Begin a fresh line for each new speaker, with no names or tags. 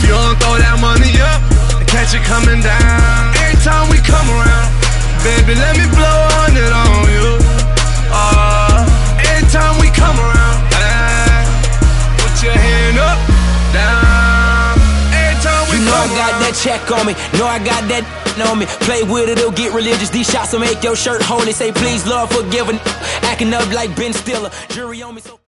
you don't throw that money up, I catch it coming down. Every time we come around, baby, let me blow on it on you. Every time we come around, put your hand up, down. Every time we
I got that check on me, know I got that on me. Play with it, it'll get religious. These shots will make your shirt holy. Say please, Lord, forgive a acting up like Ben Stiller. Jury on me so